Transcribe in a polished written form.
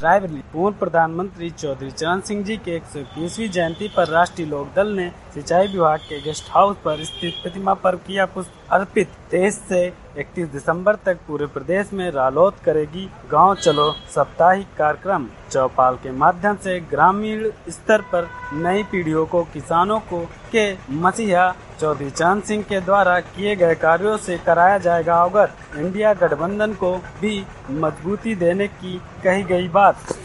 Dry rally. पूर्व प्रधानमंत्री चौधरी चरण सिंह जी के 121वीं जयंती पर राष्ट्रीय लोक दल ने सिंचाई विभाग के गेस्ट हाउस पर स्थित प्रतिमा पर किया पुष्प अर्पित। 23 से 31 दिसंबर तक पूरे प्रदेश में रालोद करेगी गांव चलो साप्ताहिक कार्यक्रम। चौपाल के माध्यम से ग्रामीण स्तर पर नई पीढ़ियों को किसानों के मसीहा चौधरी चरण सिंह के द्वारा किए गए कार्यों से कराया जाएगा अवगत। इंडिया गठबंधन को भी मजबूती देने की कही गई बात।